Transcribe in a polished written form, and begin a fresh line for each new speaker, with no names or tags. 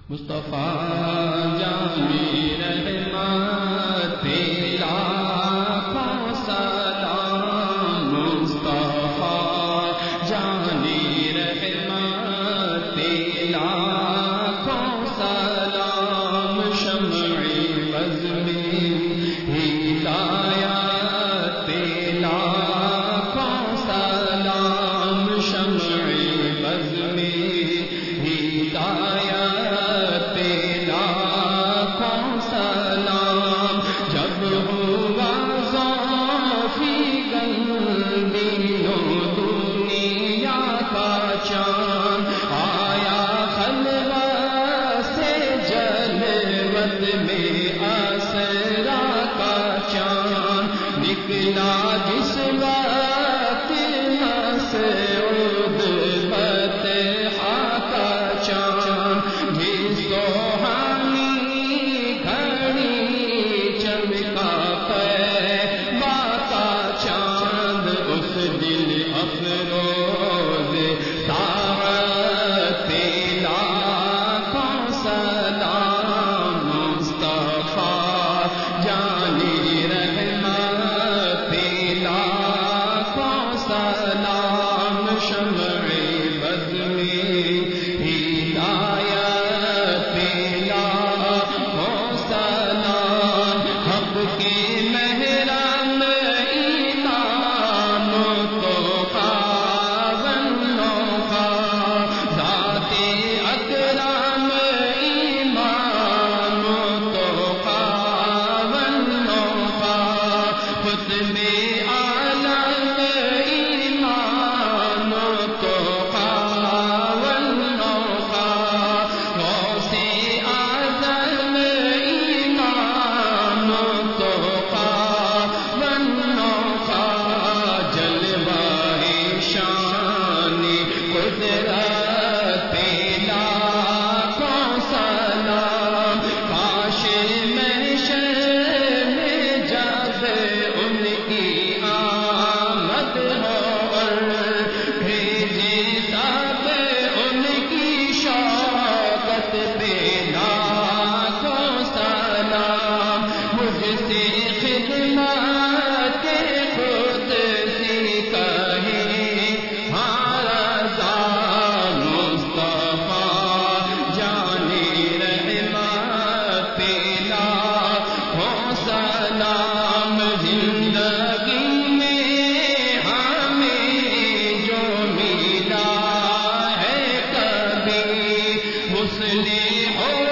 مصطفیٰ جامی رحمت لاکھوں سلام، مصطفیٰ جامی رحمت لاکھوں سلام، شمع بزم ہدایت لاکھوں سلام، شمع بزم ہدایت جس وقت مسعود فتحہ کا چاند بھی سوہانی گھڑی چمکا طیبہ کا چاند، اس دل افروز ساعت لاکھوں سلام، مصطفیٰ جانی سلام، شمع بزم ہدایت لاکھوں سلام، حق کی محرم ایمان تو خاونوں کا، ذات اکرم ایمان تو خاونوں کا، خطب مسلم